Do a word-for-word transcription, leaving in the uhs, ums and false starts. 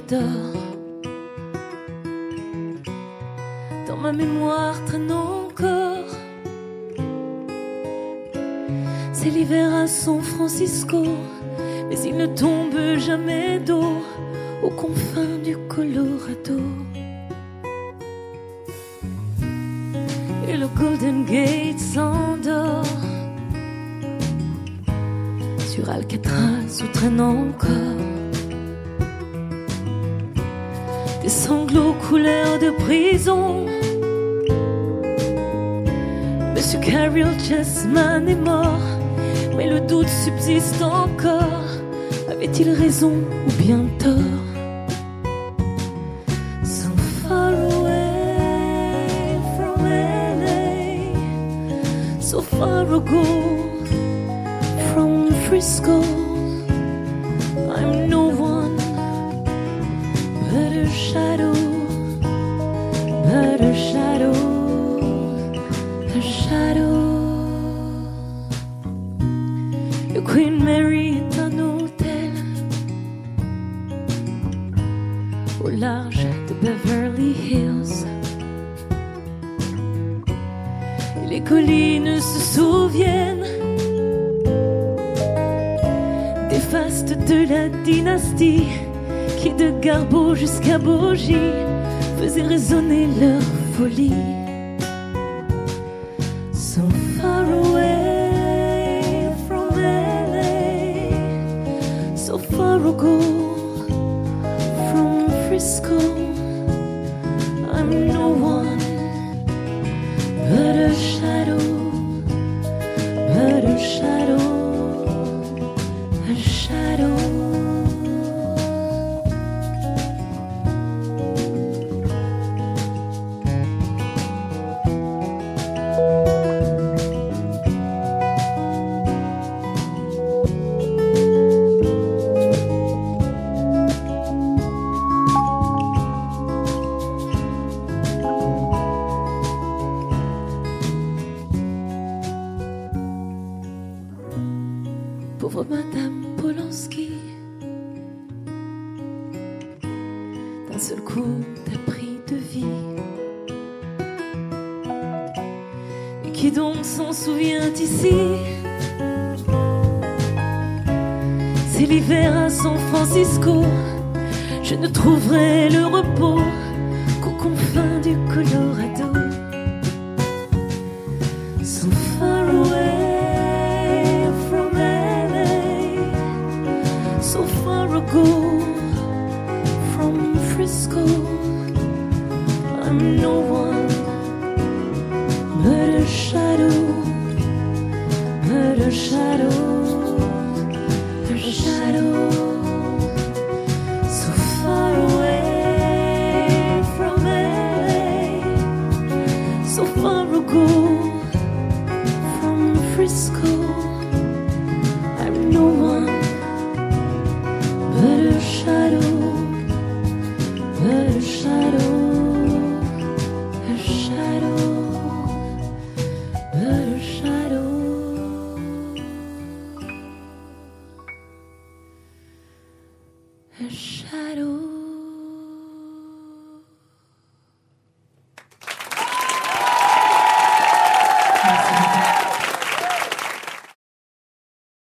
dors. Dans ma mémoire traîne encore. C'est l'hiver à San Francisco, mais il ne tombe jamais d'eau aux confins du Colorado. Et le Golden Gate s'endort. Sur Alcatraz où traîne encore des sanglots couleur de prison. Monsieur Carol Chessman est mort, mais le doute subsiste encore. Avait-il raison ou bien tort? So far away from L A, so far ago from Frisco. I'm no one but a shadow, but a shadow, a shadow. Le Queen Mary est un hôtel au large de Beverly Hills. Et les collines se souviennent des fastes de la dynastie qui de Garbeau jusqu'à Bogie faisaient résonner leur folie. So far away from L A, so far ago from Frisco. I'm no one but a shadow, but a shadow, a shadow. Pauvre Madame Polanski, d'un seul coup t'as pris de vie. Et qui donc s'en souvient ici? C'est l'hiver à San Francisco. Je ne trouverai le repos qu'aux confins du Colorado. So far away from L A, so far ago from Frisco. I'm no one but a shadow, but a shadow, a shadow. So far away from L A, so far ago from Frisco. I'm no one but a shadow, but a shadow, a shadow, but a shadow, a shadow.